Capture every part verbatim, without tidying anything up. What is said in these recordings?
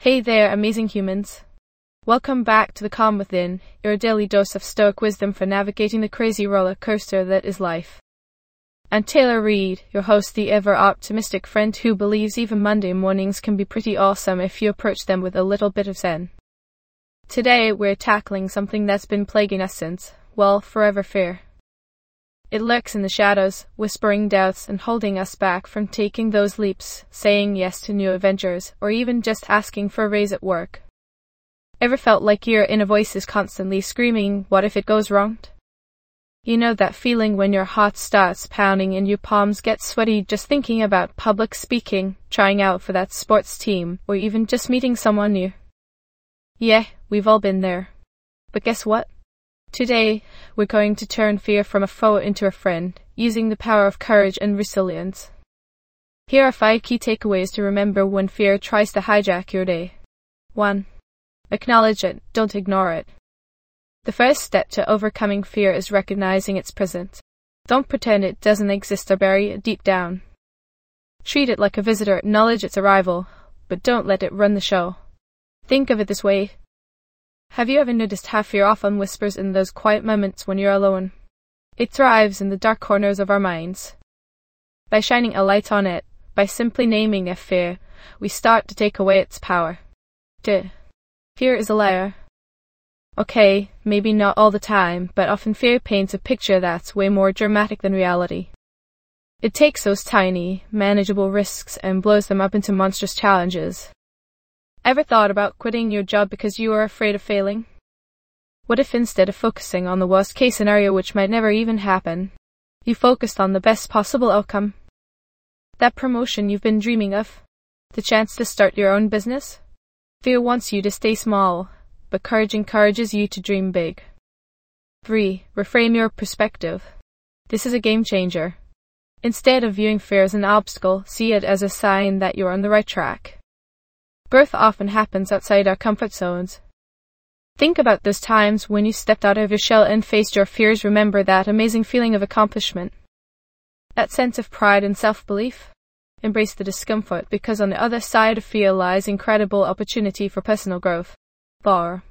Hey there, amazing humans. Welcome back to The Calm Within, your daily dose of stoic wisdom for navigating the crazy roller coaster that is life. I'm Taylor Reed, your host, the ever-optimistic friend who believes even Monday mornings can be pretty awesome if you approach them with a little bit of zen. Today, we're tackling something that's been plaguing us since, well, forever fear. It lurks in the shadows, whispering doubts and holding us back from taking those leaps, saying yes to new adventures, or even just asking for a raise at work. Ever felt like your inner voice is constantly screaming, what if it goes wrong? You know that feeling when your heart starts pounding and your palms get sweaty just thinking about public speaking, trying out for that sports team, or even just meeting someone new? Yeah, we've all been there. But guess what? Today, we're going to turn fear from a foe into a friend, using the power of courage and resilience. Here are five key takeaways to remember when fear tries to hijack your day. one. Acknowledge it, don't ignore it. The first step to overcoming fear is recognizing its presence. Don't pretend it doesn't exist or bury it deep down. Treat it like a visitor, acknowledge its arrival, but don't let it run the show. Think of it this way. Have you ever noticed how fear often whispers in those quiet moments when you're alone? It thrives in the dark corners of our minds. By shining a light on it, by simply naming a fear, we start to take away its power. two. Fear is a liar. Okay, maybe not all the time, but often fear paints a picture that's way more dramatic than reality. It takes those tiny, manageable risks and blows them up into monstrous challenges. Ever thought about quitting your job because you are afraid of failing? What if instead of focusing on the worst case scenario, which might never even happen, you focused on the best possible outcome? That promotion you've been dreaming of? The chance to start your own business? Fear wants you to stay small, but courage encourages you to dream big. three. Reframe your perspective. This is a game changer. Instead of viewing fear as an obstacle, see it as a sign that you're on the right track. Growth often happens outside our comfort zones. Think about those times when you stepped out of your shell and faced your fears. Remember that amazing feeling of accomplishment. That sense of pride and self-belief. Embrace the discomfort, because on the other side of fear lies incredible opportunity for personal growth. four.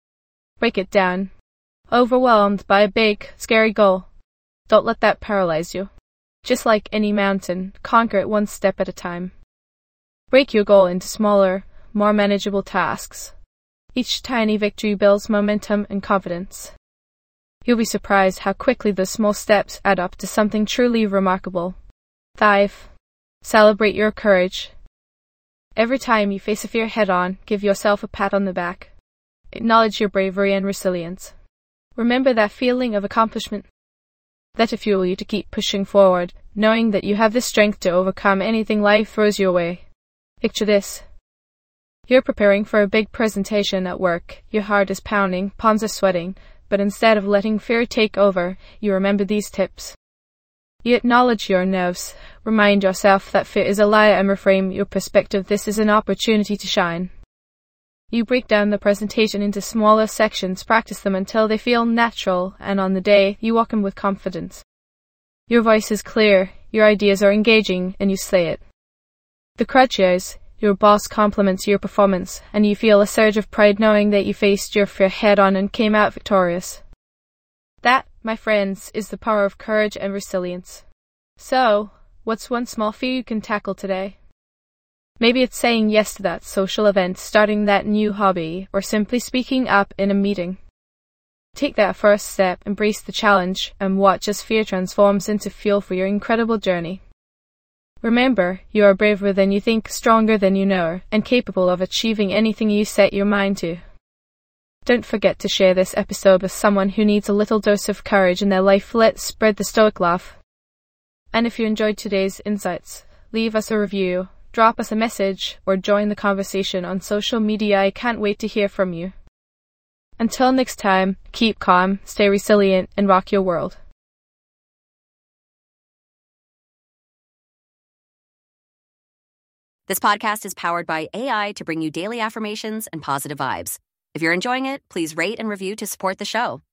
Break it down. Overwhelmed by a big, scary goal? Don't let that paralyze you. Just like any mountain, conquer it one step at a time. Break your goal into smaller, more manageable tasks. Each tiny victory builds momentum and confidence. You'll be surprised how quickly those small steps add up to something truly remarkable. five. Celebrate your courage. Every time you face a fear head-on, give yourself a pat on the back. Acknowledge your bravery and resilience. Remember that feeling of accomplishment. Let it fuel you to keep pushing forward, knowing that you have the strength to overcome anything life throws your way. Picture this. You're preparing for a big presentation at work. Your heart is pounding, palms are sweating, but instead of letting fear take over, you remember these tips. You acknowledge your nerves, remind yourself that fear is a liar and reframe your perspective. This is an opportunity to shine. You break down the presentation into smaller sections, practice them until they feel natural, and on the day, you walk in with confidence. Your voice is clear, your ideas are engaging, and you say it. The crowd cheers, your boss compliments your performance, and you feel a surge of pride knowing that you faced your fear head-on and came out victorious. That, my friends, is the power of courage and resilience. So, what's one small fear you can tackle today? Maybe it's saying yes to that social event, starting that new hobby, or simply speaking up in a meeting. Take that first step, embrace the challenge, and watch as fear transforms into fuel for your incredible journey. Remember, you are braver than you think, stronger than you know, and capable of achieving anything you set your mind to. Don't forget to share this episode with someone who needs a little dose of courage in their life. Let's spread the stoic laugh. And if you enjoyed today's insights, leave us a review, drop us a message, or join the conversation on social media. I can't wait to hear from you. Until next time, keep calm, stay resilient, and rock your world. This podcast is powered by A I to bring you daily affirmations and positive vibes. If you're enjoying it, please rate and review to support the show.